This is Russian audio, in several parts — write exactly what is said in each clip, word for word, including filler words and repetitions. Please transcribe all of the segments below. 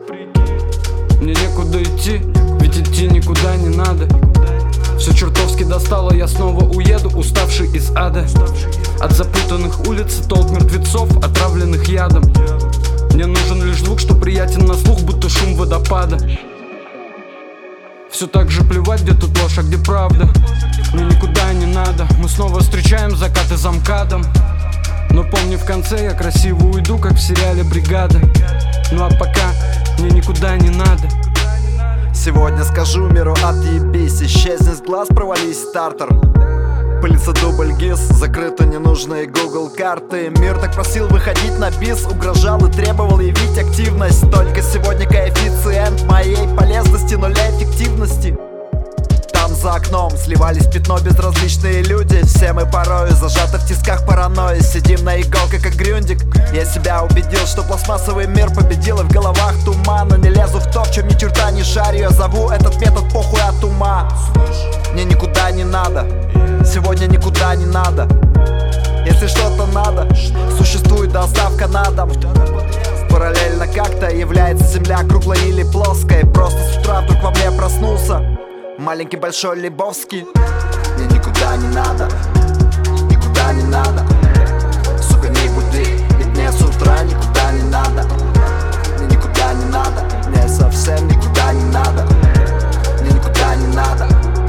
Мне некуда идти, ведь идти никуда не надо. Все чертовски достало, я снова уеду, уставший из ада. От запутанных улиц и толп мертвецов, отравленных ядом. Мне нужен лишь звук, что приятен на слух, будто шум водопада. Все так же плевать, где тут ложь, а где правда. Мне никуда не надо, мы снова встречаем закаты за МКАДом. Но помни, в конце я красиво уйду, как в сериале «Бригада». Ну а пока мне никуда не надо. Сегодня скажу миру отъебись, исчезни с глаз, провались в стартер. Пылится дубль ГИС, закрыты ненужные Google карты. Мир так просил выходить на бис, угрожал и требовал явить активность. Только сегодня коэффициент моей полезности нуля эффективности. Там за окном сливались в пятно безразличные люди. Все мы порою зажаты в тисках паранойи. Сидим на иголке, как грюндик. Я себя убедил, что пластмассовый мир победил, и в головах тумана. Не лезу в то, в чем ни черта не шарю. Я зову этот метод похуй от ума. Мне никуда не надо, сегодня никуда не надо. Если что-то надо, существует доставка на дом. Параллельно как-то является земля круглой или плоской. Просто с утра вдруг во мне проснулся маленький большой Лебовский. Мне никуда не надо, никуда не надо. Сука, не буди, ведь мне с утра никуда не надо. Мне никуда не надо, мне совсем никуда не надо. Мне никуда не надо.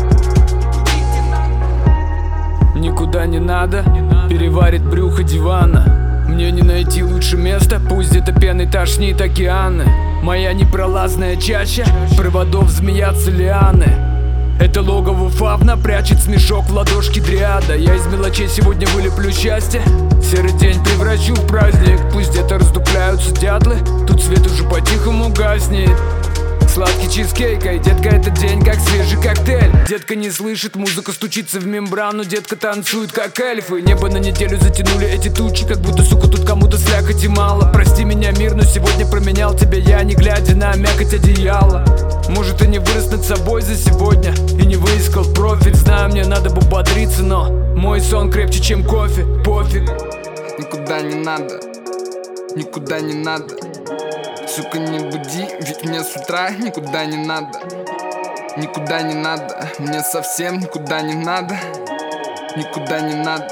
Никуда не надо, переварит брюхо дивана. Мне не найти лучше места, пусть где-то пеной тошнит океаны. Моя непролазная чаща, проводов змеятся лианы. Это логово фавна прячет смешок в ладошке дриада. Я из мелочей сегодня вылеплю счастье, серый день превращу в праздник. Пусть где-то раздупляются дятлы, тут свет уже по-тихому гаснет. Сладкий чизкейк, ай, детка, это день как свежий коктейль. Детка не слышит, музыка стучится в мембрану. Детка танцует как эльфы. Небо на неделю затянули эти тучи, как будто, сука, тут кому-то слякоти мало. Прости меня, мир, но сегодня променял тебя я, не глядя на мякоть одеяла. Может, и не вырос над собой за сегодня, и не выискал профиль. Знаю, мне надо бы бодриться, но мой сон крепче, чем кофе, пофиг. Никуда не надо, никуда не надо. Сука, не буди, ведь мне с утра никуда не надо. Никуда не надо, мне совсем никуда не надо. Никуда не надо.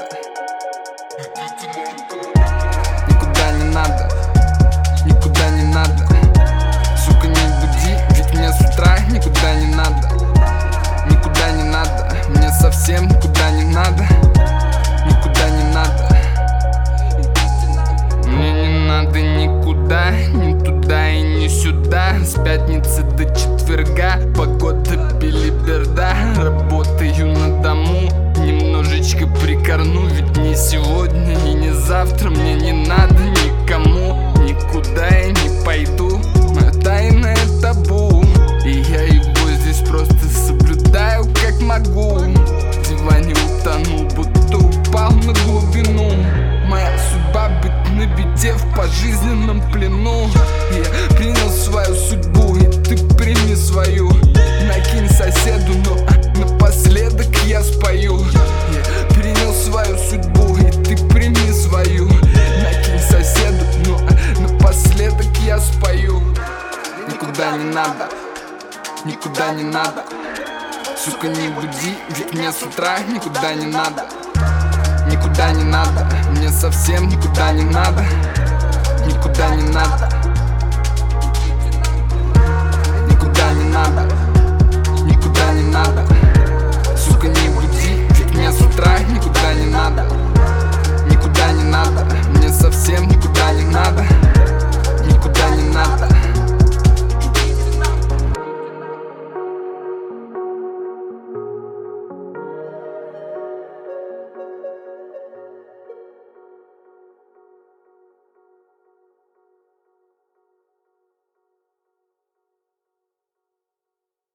Никуда не надо, никуда не надо. Сука, не буди, ведь мне с утра никуда не надо. Никуда не надо, мне совсем никуда не надо. Никуда не надо. Мне не надо никуда, ни туда и ни сюда. С пятницы до четверга погода белиберда. Работаю на дому, немножечко прикорну. Ведь не сегодня и не завтра мне не надо никому. Никуда я не пойду, моя тайна это табу. И я его здесь просто соблюдаю как могу. В диване утонул, будто упал на глубину. Моя судьба быть на беде в пожизненном плену. Я принял свою судьбу, и ты прими свою. Накинь соседу, но напоследок я спою. Я принял свою судьбу, и ты прими свою. Накинь соседу, но напоследок я спою. Никуда не надо, никуда не надо. Сука, не буди, ведь мне с утра никуда не надо. Никуда не надо, мне совсем никуда не надо. Никуда не надо. Никуда не надо, никуда не надо. Сука, не буди, ведь мне с утра никуда не надо.